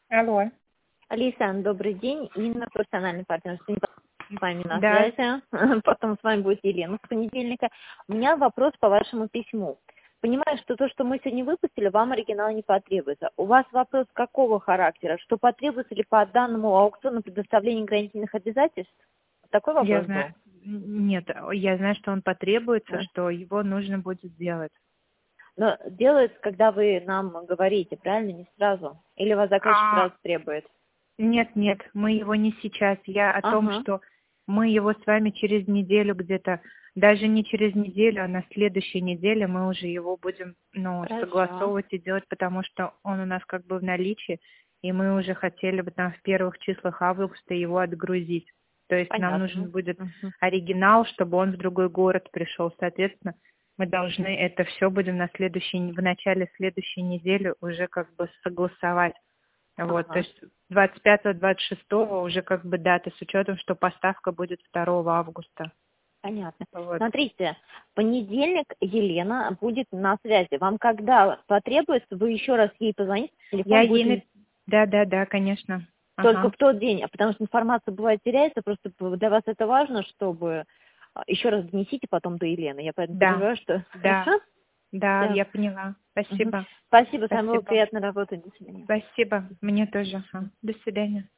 Алло. Алиса, добрый день. Инна, профессиональный партнер с вами на Да, связи. Потом с вами будет Елена с понедельника. У меня вопрос по вашему письму. Понимаю, что то, что мы сегодня выпустили, вам оригинал не потребуется. У вас вопрос какого характера? Что потребуется ли по данному аукциону предоставление ограничительных обязательств? Такой я вопрос знаю. был? Нет, я знаю, что он потребуется, Да. что его нужно будет сделать. Но делается, когда вы нам говорите, правильно? Не сразу? Или вас заказчик А, сразу требует? нет, мы его не сейчас. Я о том, Ага, что мы его с вами через неделю где-то, даже не через неделю, а на следующей неделе мы уже его будем, хорошо. согласовывать и делать, потому что он у нас как бы в наличии, и мы уже хотели бы там в первых числах августа его отгрузить. То есть нам Понятно. нужен будет Мгм. оригинал, чтобы он в другой город пришел. Соответственно, мы должны это все будем в начале следующей недели уже как бы согласовать. Вот, то Ага. есть 25-26 уже как бы дата, с учетом, что поставка будет 2 августа. Понятно. Вот. Смотрите, в понедельник Елена будет на связи. Вам когда потребуется, вы еще раз ей позвоните, Я телефон ей... будет Да, конечно. только Ага. в тот день, потому что информация бывает теряется, просто для вас это важно, чтобы еще раз донесите потом до Елены. Я поэтому Да, переживаю, что да, хорошо? да, Да. я поняла. Мгм. Спасибо. Спасибо, с вами было Спасибо. приятно работать. До свидания. Спасибо. Мне тоже. Ага. До свидания.